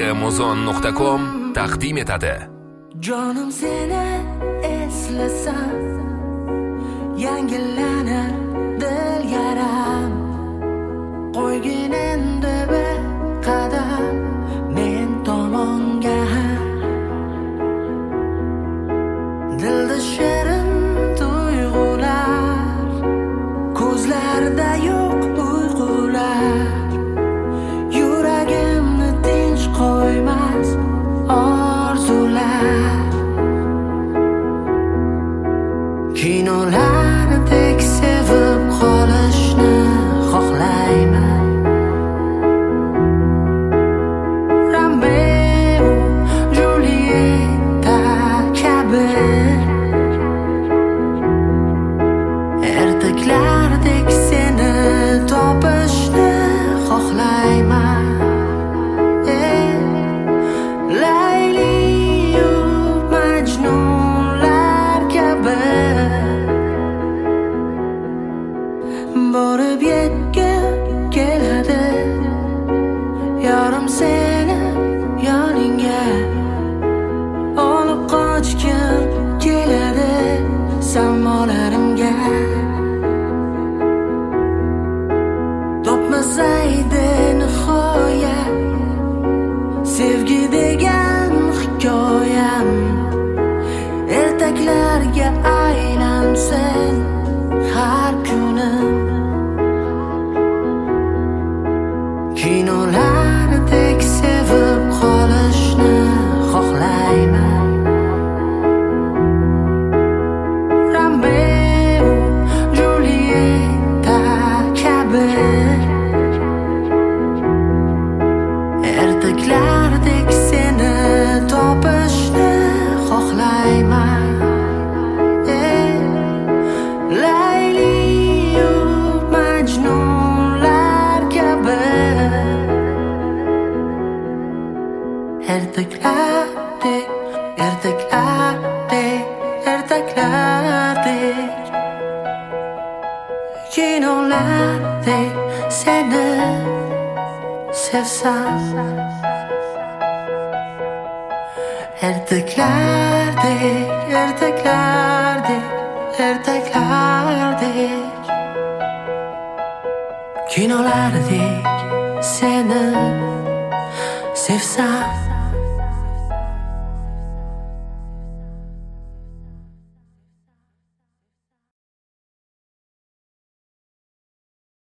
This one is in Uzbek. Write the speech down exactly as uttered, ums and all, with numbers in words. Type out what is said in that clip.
muzon nuqta com taqdim etadi. Jonim seni eslasam yangilanar dil yaram, qo'ygin endi bir qadam men tomonga. Dilda shirin tuyg'ular, ko'zlarda yo'q uyqular, yuragimni tinch qo'ymas orzular. Kinolardek sevib qolishni xohlayman, Romeo Julieta kabi ertaklardek seni topishni xohlayman. Layliyu Majnunlar kabi borib yetgim keladi, yorim seni yoningga olib qochgim keladi samolarimga. Topmasaydi nihoya sevgi degan hikoyam, ertaklarga aylansin har kunim. Kinolardek sevib qolishni xohlayman, Romeo Julieta kabi ertaklardek seni topishni xohlayman. Layliyu Majnunlar kabi ertaklardek, ertaklardek, ertaklardek kinolardek seni sevsam. Ertaklardek, ertaklardek, ertaklardek kinolardek seni sevsam.